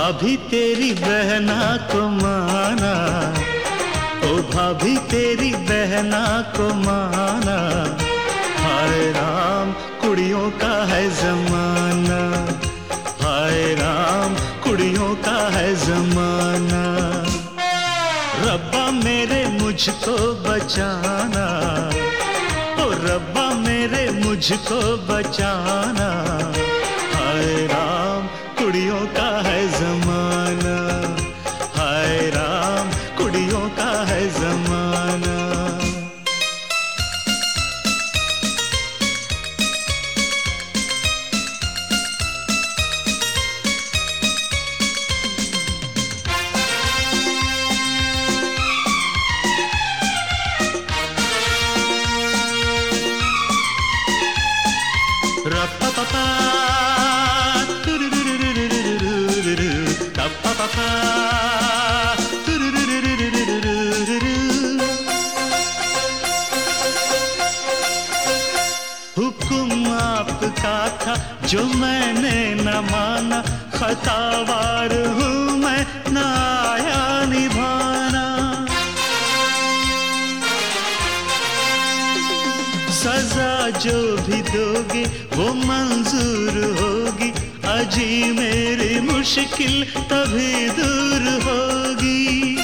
भाभी तेरी बहना को माना, ओ भाभी तेरी बहना को माना। हाय राम कुड़ियों का है जमाना, हाय राम कुड़ियों का है जमाना। रब्बा मेरे मुझको बचाना, ओ रब्बा मेरे मुझको बचाना। हाय राम कुड़ियों का है जमाना, हाय राम कुड़ियों का है जमाना। हुक्म आपका था जो मैंने न माना, खतावार हूँ मैं न आया निभाना। सजा जो भी दोगे वो मंजूर होगी, अजी मेरी मुश्किल तभी दूर होगी।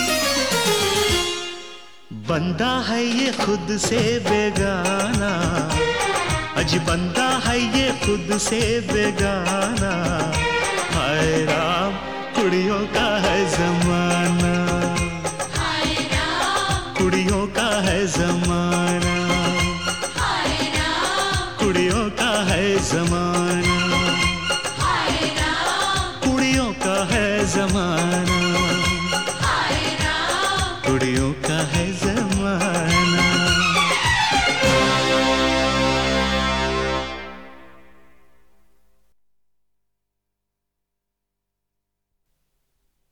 बंदा है ये खुद से बेगाना, अजी बंदा है ये खुद से बेगाना। हाय राम कुड़ियों का है जमाना, हाय राम कुड़ियों का है जमाना, हाय राम कुड़ियों का है जमाना।